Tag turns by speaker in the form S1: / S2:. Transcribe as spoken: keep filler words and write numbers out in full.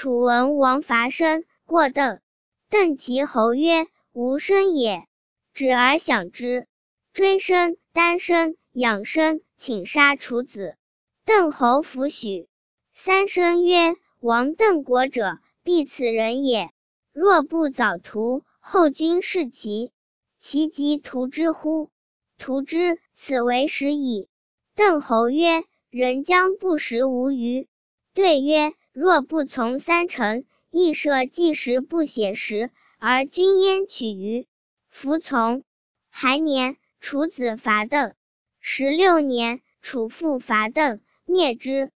S1: 楚文王伐申，过邓。邓其侯曰：吾申也，止而享之。追申、丹申、养申，请杀楚子。邓侯弗许。三申曰：王邓国者，必此人也。若不早屠，后君弑其，其即屠之乎？屠之，此为时矣。邓侯曰：人将不食无鱼。对曰：若不从三臣，亦设计时不写时，而君焉取鱼？服从。亥年，楚子伐邓。十六年，楚复伐邓，灭之。